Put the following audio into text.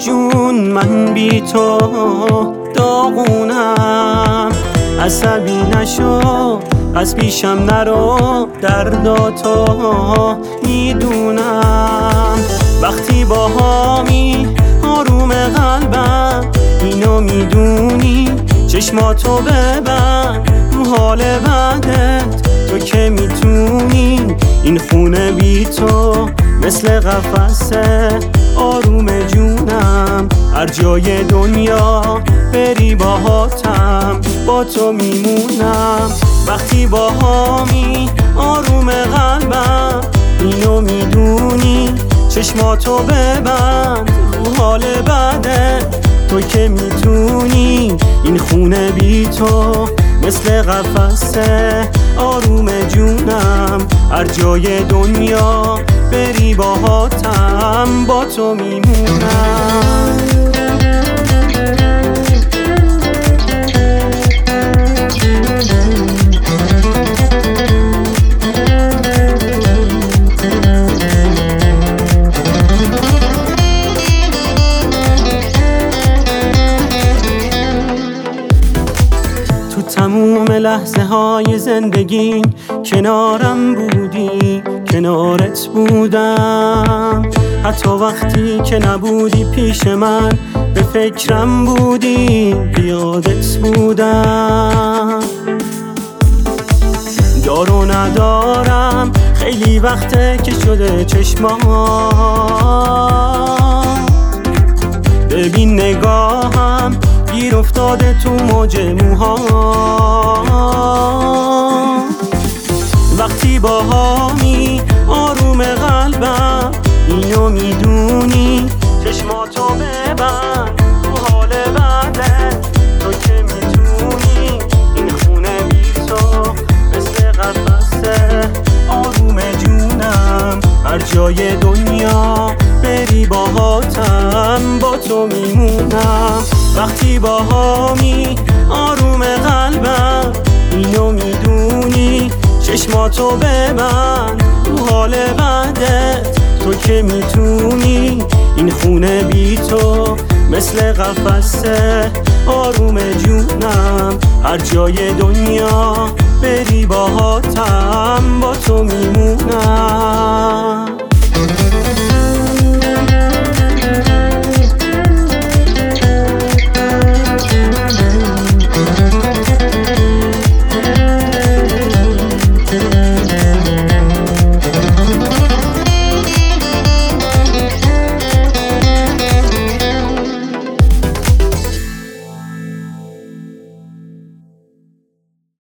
جون من بی تو داغونم. عصبی نشو از پیشم نرو، درداتو میدونم. وقتی باهامی آروم قلبم، اینو میدونی. چشماتو ببند رو حال بعدت، تو که میتونی. این خونه بی تو مثل قفسه آروم جونم. هر جای دنیا بری باهاتم، با تو میمونم. وقتی باهامی آروم قلبم، اینو میدونی. چشماتو ببند رو حال بعدت، تو که میتونی. این خونه بی تو مثل قفسه آروم جونم. هر جای دنیا بری باهاتم، با تو میمونم. تو تموم لحظه های زندگی کنارم بودی، کنارت بودم. حتی وقتی که نبودی پیش من، به فکرم بودی، بیادت بودم. دار و ندارم خیلی وقته که شده چشمام. ببین نگاهم گیر افتاده تو موج موهام. وقتی باهامی آروم قلبم، اینو میدونی. چشماتو ببند رو حال بعدت، تو که میتونی. این خونه بی تو مثل قفسه آروم جونم. هر جای دنیا بری باهاتم، با تو میمونم. وقتی باهامی آروم قلبم، اینو میدونی. چشماتو ببند رو حال بعدت، تو که میتونی. این خونه بی تو مثل قفسه آروم جونم. هر جای دنیا بری باهاتم، با تو میمونم.